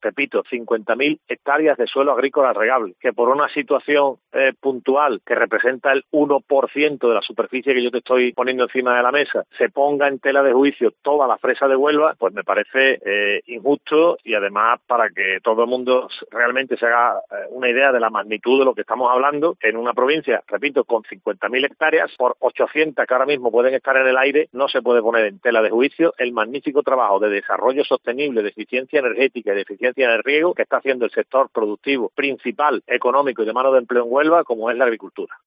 repito, 50.000 hectáreas de suelo agrícola regable, que por una situación puntual que representa el 1% de la superficie que yo te estoy poniendo encima de la mesa, se ponga en tela de juicio toda la fresa de Huelva, pues me parece injusto, y además, para que todo el mundo realmente se haga una idea de la magnitud de lo que estamos hablando, en una provincia, repito, con 50.000 hectáreas, por 800 que ahora mismo pueden estar en el aire, no se puede poner en tela de juicio el magnífico trabajo de desarrollo sostenible, de eficiencia energética y de eficiencia en el riego que está haciendo el sector productivo principal, económico y de mano de empleo en Huelva, como es la agricultura.